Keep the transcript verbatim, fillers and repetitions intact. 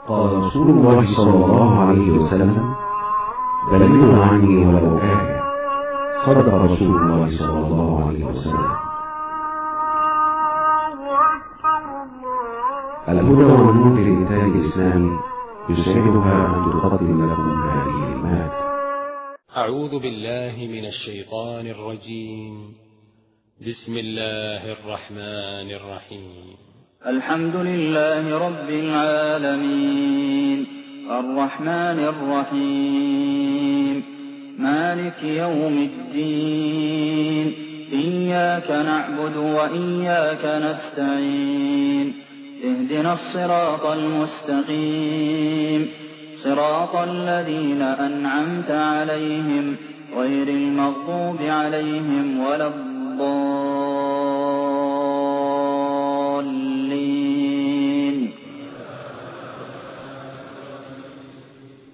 قال رسول الله صلى الله عليه وسلم: بلغوا عني ولو آية. صدق رسول الله صلى الله عليه وسلم. الهدى والنور لإنتاج الإسلام يسعدها أن تقدم لكم هذه المادة. أعوذ بالله من الشيطان الرجيم. بسم الله الرحمن الرحيم. الحمد لله رب العالمين الرحمن الرحيم مالك يوم الدين إياك نعبد وإياك نستعين اهدنا الصراط المستقيم صراط الذين أنعمت عليهم غير المغضوب عليهم ولا الضالين.